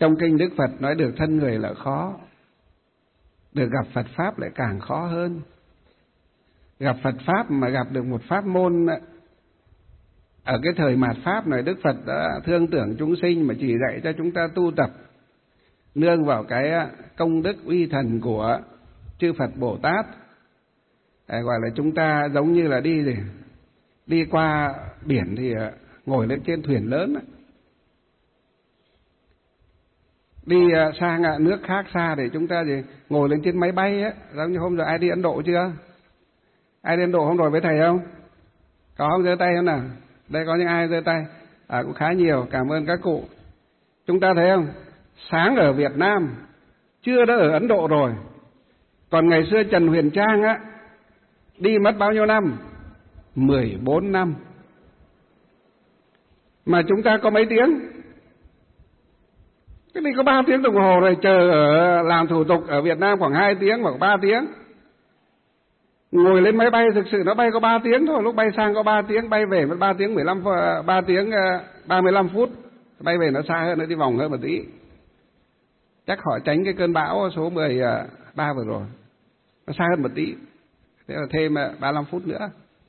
Trong kinh Đức Phật nói được thân người là khó, được gặp Phật Pháp lại càng khó hơn. Gặp Phật Pháp mà gặp được một pháp môn, ở cái thời mạt Pháp này Đức Phật đã thương tưởng chúng sinh mà chỉ dạy cho chúng ta tu tập, nương vào cái công đức uy thần của chư Phật Bồ Tát. Gọi là chúng ta giống như là đi qua biển thì ngồi lên trên thuyền lớn, đi sang nước khác xa thì chúng ta ngồi lên trên máy bay á. Giống như hôm giờ ai đi Ấn Độ chưa? Ai đi Ấn Độ hôm rồi với thầy không? Có không? Giơ tay không nào? Đây có những ai giơ tay? Cũng khá nhiều, cảm ơn các cụ. Chúng ta thấy không? Sáng ở Việt Nam, trưa đã ở Ấn Độ rồi. Còn ngày xưa Trần Huyền Trang á, đi mất bao nhiêu năm? 14 năm. Mà chúng ta có mấy tiếng? Cái này có 3 tiếng đồng hồ rồi, chờ ở làm thủ tục ở Việt Nam khoảng 2 tiếng hoặc 3 tiếng. Ngồi lên máy bay thực sự nó bay có 3 tiếng thôi, lúc bay sang có 3 tiếng, bay về mất 3 tiếng 3 tiếng 35 phút. Bay về nó xa hơn, nó đi vòng hơn một tí. Chắc họ tránh cái cơn bão số 13 vừa rồi. Nó xa hơn một tí. Thế là thêm 35 phút nữa.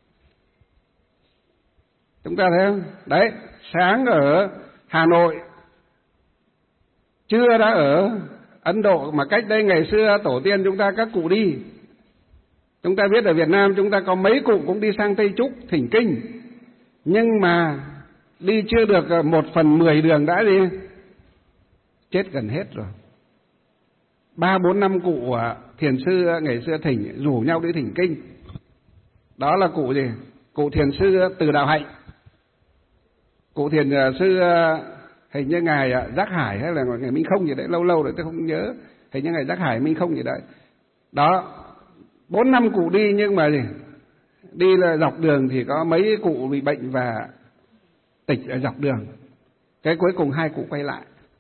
Chúng ta thấy không? Đấy, sáng ở Hà Nội, trưa đã ở Ấn Độ, mà cách đây ngày xưa tổ tiên chúng ta các cụ đi. Chúng ta biết ở Việt Nam chúng ta có mấy cụ cũng đi sang Tây Trúc thỉnh kinh, nhưng mà đi chưa được 1/10 đường đã chết gần hết rồi. 3-4 năm cụ thiền sư ngày xưa rủ nhau đi thỉnh kinh. Đó là cụ gì? Cụ thiền sư Từ Đạo Hạnh, cụ thiền sư hình như ngài Giác Hải hay là ngài Minh Không gì đấy, lâu rồi tôi không nhớ, hình như ngài Giác Hải Minh Không gì đấy. Đó, 4 năm cụ đi, nhưng mà đi là dọc đường thì có mấy cụ bị bệnh và tịch ở dọc đường. Cái cuối cùng 2 cụ quay lại.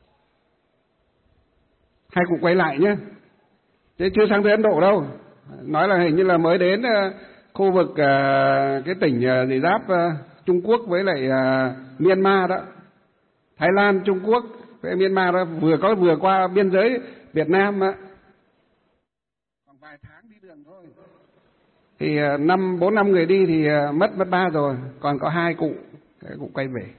2 cụ quay lại nhé, chứ chưa sang tới Ấn Độ đâu. Nói là hình như là mới đến khu vực cái tỉnh gì giáp Trung Quốc với lại Myanmar đó, Thái Lan, Trung Quốc với Myanmar đó, vừa qua biên giới Việt Nam á, khoảng vài tháng đi đường thôi. Thì 4 năm người đi thì mất 3 rồi, còn có 2 cụ, cái cụ quay về.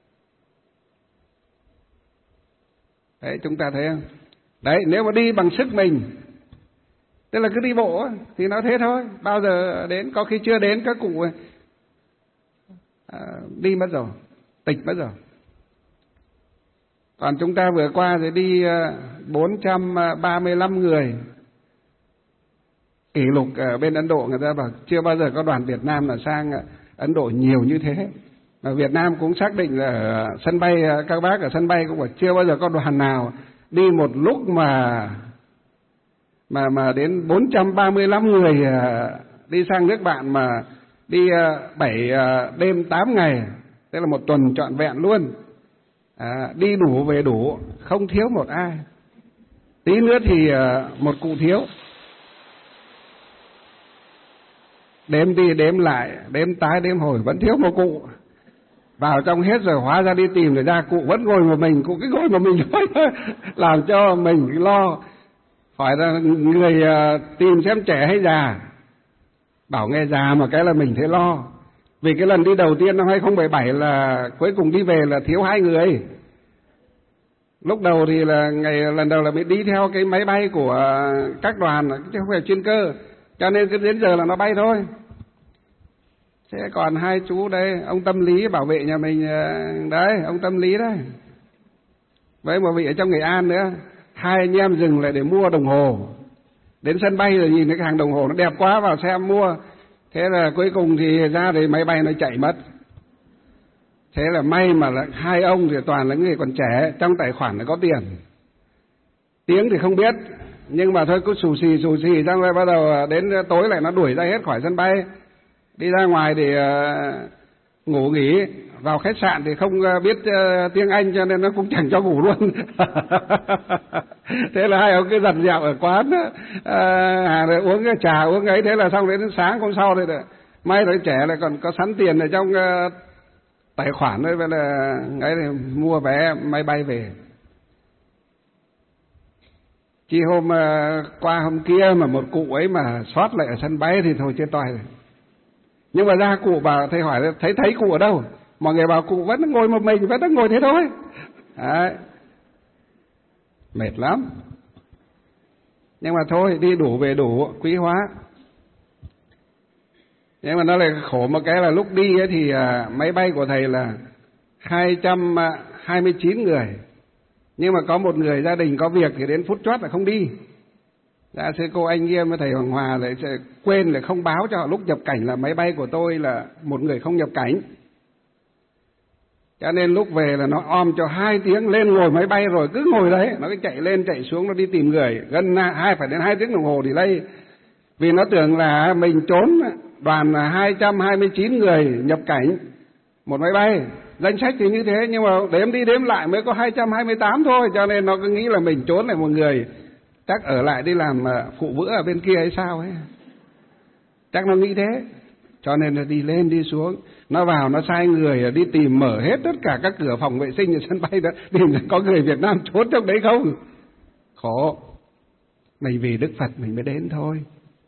Đấy, chúng ta thấy không? Đấy, nếu mà đi bằng sức mình, tức là cứ đi bộ thì nó thế thôi. Bao giờ đến, có khi chưa đến các cụ đi mất rồi, tịch mất rồi. Còn chúng ta vừa qua thì đi 435 người. Kỷ lục ở bên Ấn Độ người ta bảo chưa bao giờ có đoàn Việt Nam là sang Ấn Độ nhiều như thế. Mà Việt Nam cũng xác định là ở sân bay, các bác ở sân bay cũng bảo chưa bao giờ có đoàn nào đi một lúc mà đến 435 người đi sang nước bạn, mà đi 7 đêm 8 ngày, tức là một tuần trọn vẹn luôn. Đi đủ về đủ, không thiếu một ai. Tí nữa thì một cụ thiếu. Đếm đi đếm lại, đếm tái đếm hồi vẫn thiếu một cụ. Vào trong hết rồi, hóa ra đi tìm rồi ra cụ vẫn ngồi một mình, cụ cứ ngồi một mình thôi, làm cho mình lo. Hỏi là người tìm xem trẻ hay già, bảo nghe già mà cái là mình thấy lo. Vì cái lần đi đầu tiên năm 2017 là cuối cùng đi về là thiếu 2 người. Lúc đầu thì là lần đầu là mới đi theo cái máy bay của các đoàn, chứ không phải chuyên cơ, cho nên cứ đến giờ là nó bay thôi. Thế còn 2 chú đây, ông Tâm Lý bảo vệ nhà mình đấy, ông Tâm Lý đấy, với một vị ở trong Nghệ An nữa. 2 anh em dừng lại để mua đồng hồ. Đến sân bay rồi nhìn cái hàng đồng hồ nó đẹp quá, vào xem mua. Thế là cuối cùng thì ra thì máy bay nó chạy mất. Thế là may mà là 2 ông thì toàn là người còn trẻ, trong tài khoản là có tiền. Tiếng thì không biết, nhưng mà thôi cứ xù xì xong rồi bắt đầu đến tối lại nó đuổi ra hết khỏi sân bay. Đi ra ngoài thì ngủ nghỉ, vào khách sạn thì không biết tiếng Anh cho nên nó cũng chẳng cho ngủ luôn. Thế là 2 ông cứ giặt dẹo ở quán rồi uống cái trà uống ấy, thế là xong đến sáng hôm sau thì may rồi trẻ lại còn có sẵn tiền ở trong tài khoản đấy, vậy là ấy thì mua vé máy bay về. Chỉ qua hôm kia mà một cụ ấy mà sót lại ở sân bay thì thôi chết toài rồi. Nhưng mà ra cụ bảo, thầy hỏi thấy cụ ở đâu? Mọi người bảo cụ vẫn ngồi một mình, vẫn đang ngồi thế thôi. Đấy. Mệt lắm. Nhưng mà thôi, đi đủ về đủ, quý hóa. Nhưng mà nó lại khổ một cái là lúc đi ấy thì máy bay của thầy là 229 người. Nhưng mà có một người gia đình có việc thì đến phút chót là không đi. Dạ thưa cô anh Nghiêm với thầy Hoàng Hòa lại quên là không báo cho họ lúc nhập cảnh là máy bay của tôi là một người không nhập cảnh. Cho nên lúc về là nó om cho 2 tiếng lên ngồi máy bay rồi cứ ngồi đấy, nó cứ chạy lên chạy xuống nó đi tìm người, gần phải đến 2 tiếng đồng hồ delay. Vì nó tưởng là mình trốn đoàn là 229 người nhập cảnh một máy bay, danh sách thì như thế nhưng mà đếm đi đếm lại mới có 228 thôi, cho nên nó cứ nghĩ là mình trốn lại một người, chắc ở lại đi làm phụ bữa ở bên kia hay sao ấy, chắc nó nghĩ thế. Cho nên là đi lên đi xuống, nó vào nó sai người đi tìm mở hết tất cả các cửa phòng vệ sinh ở sân bay đó, tìm là có người Việt Nam trốn trong đấy không. Khổ. Mình vì Đức Phật mình mới đến thôi,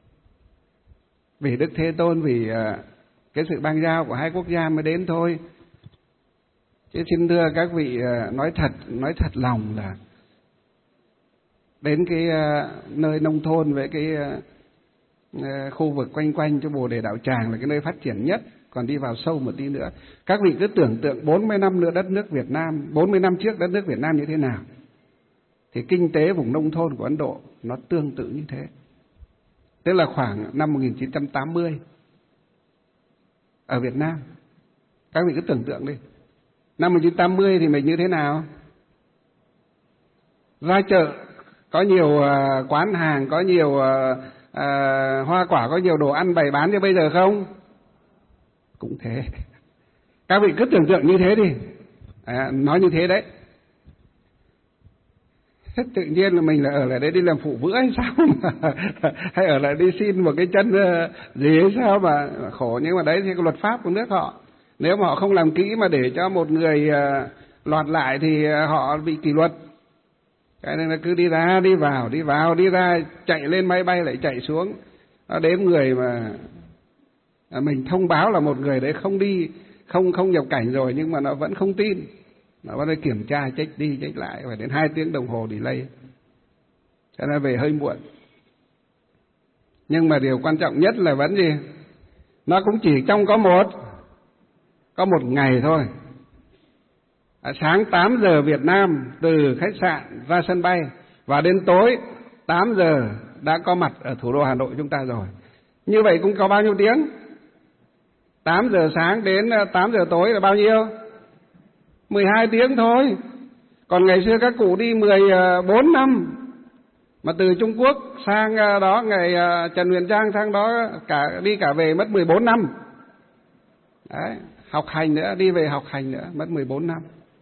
vì Đức Thế Tôn, vì cái sự ban giao của hai quốc gia mới đến thôi. Chứ xin thưa các vị, nói thật lòng là đến cái nơi nông thôn với cái khu vực quanh quanh cho Bồ Đề Đạo Tràng là cái nơi phát triển nhất. Còn đi vào sâu một tí nữa, các vị cứ tưởng tượng 40 năm nữa đất nước Việt Nam, 40 năm trước đất nước Việt Nam như thế nào, thì kinh tế vùng nông thôn của Ấn Độ nó tương tự như thế. Tức là khoảng năm 1980 ở Việt Nam, các vị cứ tưởng tượng đi, năm 1980 thì mình như thế nào? Ra chợ có nhiều quán hàng, có nhiều hoa quả, có nhiều đồ ăn bày bán như bây giờ không? Cũng thế. Các vị cứ tưởng tượng như thế đi, nói như thế đấy. Thế tự nhiên là mình là ở lại đấy đi làm phụ bữa hay sao mà hay ở lại đi xin một cái chân gì hay sao mà khổ. Nhưng mà đấy thì cái luật pháp của nước họ, nếu mà họ không làm kỹ mà để cho một người lọt lại thì họ bị kỷ luật. Cái nên là cứ đi ra đi vào đi ra, chạy lên máy bay lại chạy xuống, nó đếm người mà mình thông báo là một người đấy không đi, không nhập cảnh rồi, nhưng mà nó vẫn không tin, nó bắt đầu kiểm tra check đi check lại, phải đến 2 tiếng đồng hồ delay, cho nên về hơi muộn. Nhưng mà điều quan trọng nhất là vẫn gì, nó cũng chỉ trong có một ngày thôi. Sáng 8 giờ Việt Nam từ khách sạn ra sân bay, và đến tối 8 giờ đã có mặt ở thủ đô Hà Nội chúng ta rồi. Như vậy cũng có bao nhiêu tiếng? 8 giờ sáng đến 8 giờ tối là bao nhiêu? 12 tiếng thôi. Còn ngày xưa các cụ đi 14 năm, mà từ Trung Quốc sang đó, ngày Trần Huyền Trang sang đó đi cả về mất 14 năm. Đấy, học hành nữa, đi về học hành nữa, mất 14 năm.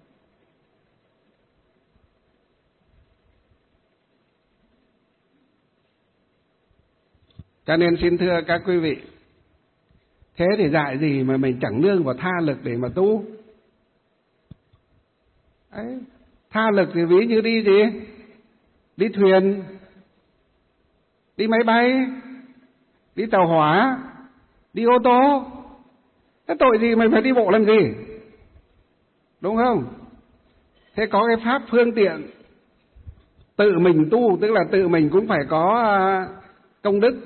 Cho nên xin thưa các quý vị, thế thì dạy gì mà mình chẳng nương vào tha lực để mà tu. Đấy, tha lực thì ví như đi gì? Đi thuyền, đi máy bay, đi tàu hỏa, đi ô tô. Cái tội gì mình phải đi bộ làm gì? Đúng không? Thế có cái pháp phương tiện tự mình tu, tức là tự mình cũng phải có công đức,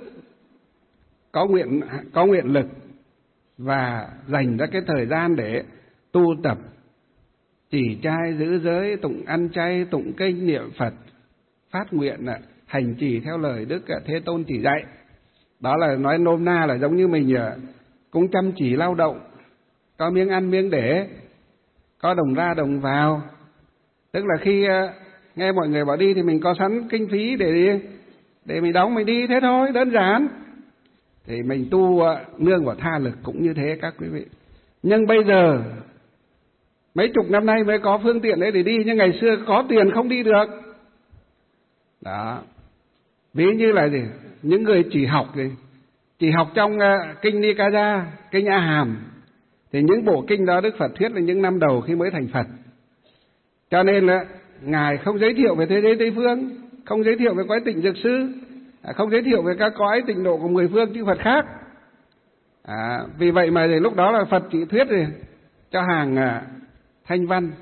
có nguyện lực, và dành ra cái thời gian để tu tập, trì trai giữ giới, tụng ăn chay, tụng kinh niệm Phật, phát nguyện, hành trì theo lời Đức Thế Tôn chỉ dạy. Đó là nói nôm na là giống như mình cũng chăm chỉ lao động, có miếng ăn miếng để, có đồng ra đồng vào. Tức là khi nghe mọi người bảo đi thì mình có sẵn kinh phí để mình đóng, mình đi, thế thôi, đơn giản. Thì mình tu nương vào tha lực cũng như thế các quý vị. Nhưng bây giờ mấy chục năm nay mới có phương tiện đấy để đi, nhưng ngày xưa có tiền không đi được. Đó. Ví như là gì? Những người chỉ học trong kinh Nikaya, kinh A Hàm, thì những bộ kinh đó Đức Phật thuyết là những năm đầu khi mới thành Phật. Cho nên là Ngài không giới thiệu về thế giới Tây Phương, không giới thiệu về cõi tịnh Dược Sư, không giới thiệu về các cõi tịnh độ của 10 phương chư Phật khác. Vì vậy mà lúc đó là Phật chỉ thuyết cho hàng thanh văn,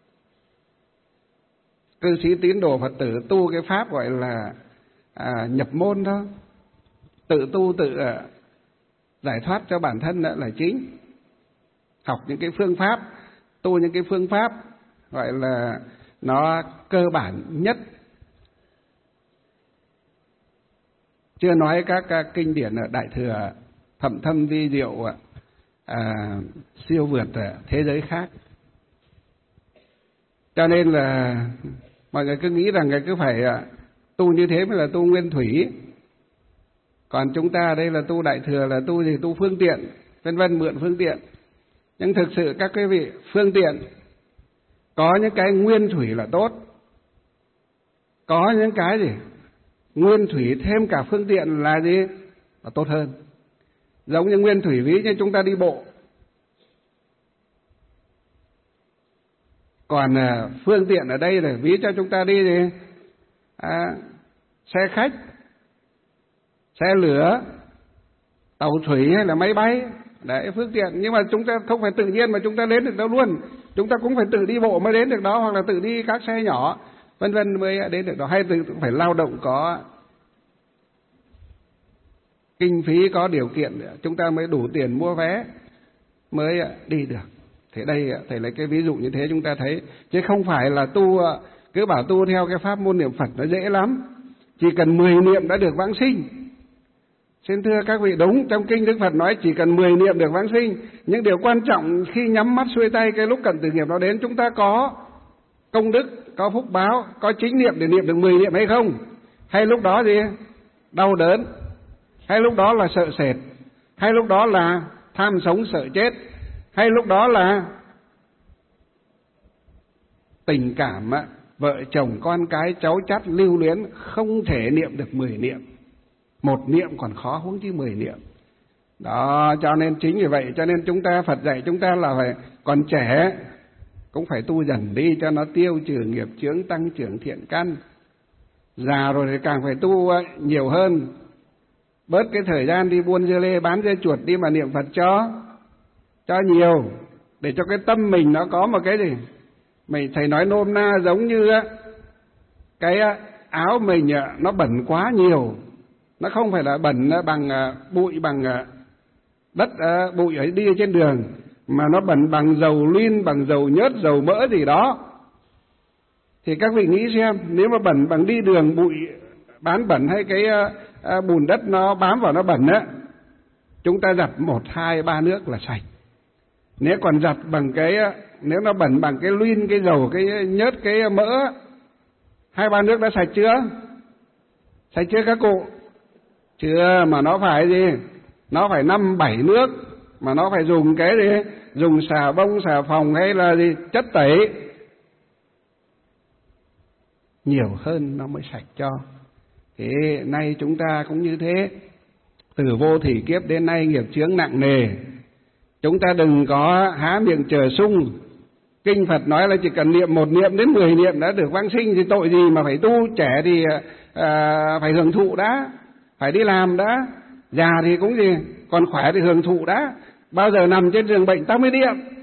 cư sĩ tín đồ Phật tử tu cái pháp gọi là nhập môn thôi, tự tu tự giải thoát cho bản thân đó là chính. Học những cái phương pháp, tu những cái phương pháp gọi là nó cơ bản nhất. Chưa nói các kinh điển ở Đại Thừa thậm thâm vi diệu, siêu vượt thế giới khác. Cho nên là mọi người cứ nghĩ rằng cứ phải tu như thế mới là tu nguyên thủy. Còn chúng ta đây là tu Đại Thừa là tu gì? Tu phương tiện, vân vân, mượn phương tiện. Nhưng thực sự các quý vị, phương tiện có những cái nguyên thủy là tốt, có những cái gì nguyên thủy thêm cả phương tiện là gì? Là tốt hơn. Giống như nguyên thủy ví như chúng ta đi bộ. Còn phương tiện ở đây là ví cho chúng ta đi gì? Xe khách, xe lửa, tàu thủy hay là máy bay. Đấy, phương tiện. Nhưng mà chúng ta không phải tự nhiên mà chúng ta đến được đâu luôn. Chúng ta cũng phải tự đi bộ mới đến được đó, hoặc là tự đi các xe nhỏ vân vân mới đến được đó, hay tự phải lao động, có kinh phí, có điều kiện chúng ta mới đủ tiền mua vé mới đi được. Thế đây thầy lấy cái ví dụ như thế chúng ta thấy, chứ không phải là tu cứ bảo tu theo cái pháp môn niệm Phật nó dễ lắm, chỉ cần 10 niệm đã được vãng sinh. Xin thưa các vị, đúng, trong kinh Đức Phật nói chỉ cần 10 niệm được vãng sinh. Nhưng điều quan trọng khi nhắm mắt xuôi tay cái lúc cận tử nghiệp nó đến, chúng ta có công đức, có phúc báo, có chính niệm để niệm được 10 niệm hay không? Hay lúc đó gì? Đau đớn, hay lúc đó là sợ sệt, hay lúc đó là tham sống sợ chết, hay lúc đó là tình cảm vợ chồng con cái cháu chắt lưu luyến, không thể niệm được 10 niệm. 1 niệm còn khó, huống chi 10 niệm. Đó, cho nên chính vì vậy cho nên chúng ta, Phật dạy chúng ta là phải còn trẻ cũng phải tu dần đi cho nó tiêu trừ nghiệp chướng, tăng trưởng thiện căn. Già rồi thì càng phải tu nhiều hơn, bớt cái thời gian đi buôn dưa lê bán dưa chuột đi mà niệm Phật cho nhiều, để cho cái tâm mình nó có một cái gì thầy nói nôm na giống như cái áo mình nó bẩn quá nhiều. Nó không phải là bẩn bằng bụi, bằng đất bụi ấy đi trên đường, mà nó bẩn bằng dầu luyên, bằng dầu nhớt, dầu mỡ gì đó. Thì các vị nghĩ xem, nếu mà bẩn bằng đi đường, bụi bán bẩn hay cái bùn đất nó bám vào nó bẩn chúng ta giặt 1, 2, 3 nước là sạch. Nếu còn giặt bằng cái, nếu nó bẩn bằng cái luyên, cái dầu, cái nhớt, cái mỡ, 2, 3 nước đã sạch chưa? Sạch chưa các cụ? Chưa, mà nó phải gì? Nó phải 5, 7 nước, mà nó phải dùng cái gì? Dùng xà bông, xà phòng hay là gì? Chất tẩy nhiều hơn nó mới sạch cho. Thế nay chúng ta cũng như thế, từ vô thủy kiếp đến nay nghiệp chướng nặng nề. Chúng ta đừng có há miệng chờ sung. Kinh Phật nói là chỉ cần niệm 1 niệm đến 10 niệm đã được vãng sinh, thì tội gì mà phải tu. Trẻ thì phải hưởng thụ đã, phải đi làm đã. Già thì cũng gì, còn khỏe thì hưởng thụ đã. Bao giờ nằm trên giường bệnh ta mới niệm.